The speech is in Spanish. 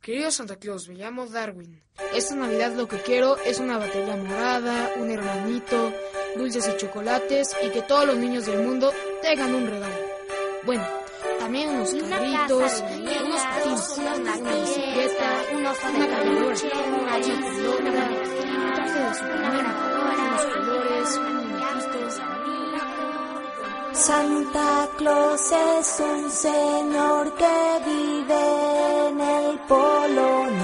Querido Santa Claus, me llamo Darwin. Esta Navidad lo que quiero es una batería morada, un hermanito, dulces y chocolates y que todos los niños del mundo tengan un regalo. Bueno, también unos carritos, unos patines, una bicicleta, una cargadora, una pelota, un traje de Superman, unos colores, muñequitos. Santa Claus es un señor que vive en el Polo Norte.